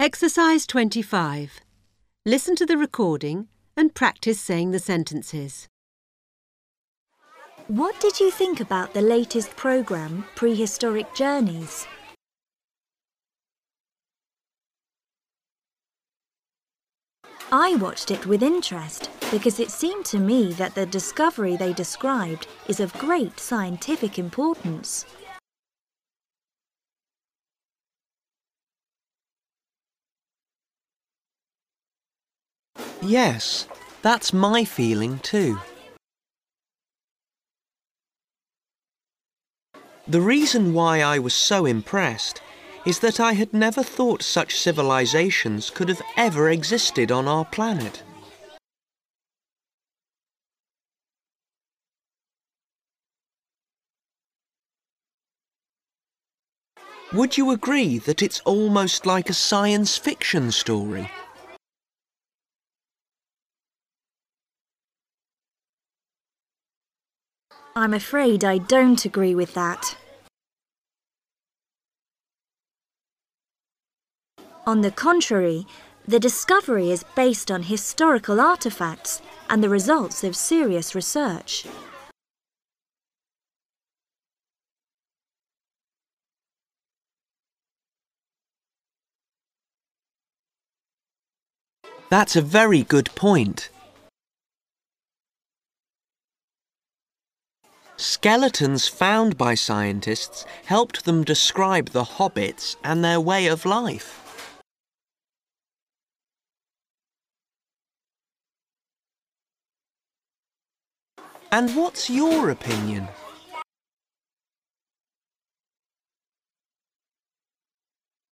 Exercise 25. Listen to the recording and practice saying the sentences. What did you think about the latest programme, Prehistoric Journeys? I watched it with interest because it seemed to me that the discovery they described is of great scientific importance. Yes, that's my feeling too. The reason why I was so impressed is that I had never thought such civilizations could have ever existed on our planet. Would you agree that it's almost like a science fiction story? I'm afraid I don't agree with that. On the contrary, the discovery is based on historical artefacts and the results of serious research. That's a very good point. Skeletons found by scientists helped them describe the hobbits and their way of life. And what's your opinion?